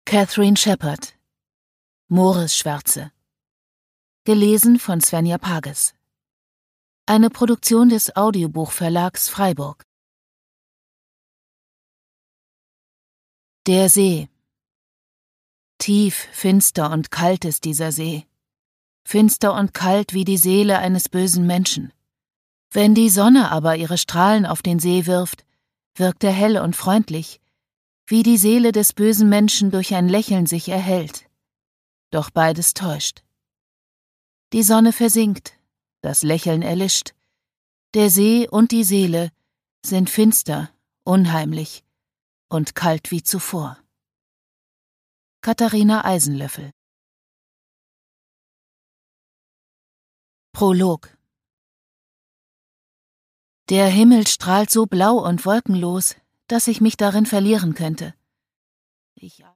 Catherine Shepard. Mooresschwärze. Gelesen von Svenja Pages. Eine Produktion des Audiobuchverlags Freiburg. Der See. Tief, finster und kalt ist dieser See. Finster und kalt wie die Seele eines bösen Menschen. Wenn die Sonne aber ihre Strahlen auf den See wirft, wirkt er hell und freundlich, wie die Seele des bösen Menschen durch ein Lächeln sich erhellt. Doch beides täuscht. Die Sonne versinkt, das Lächeln erlischt. Der See und die Seele sind finster, unheimlich und kalt wie zuvor. Katharina Eisenlöffel. Prolog. Der Himmel strahlt so blau und wolkenlos, dass ich mich darin verlieren könnte. Ich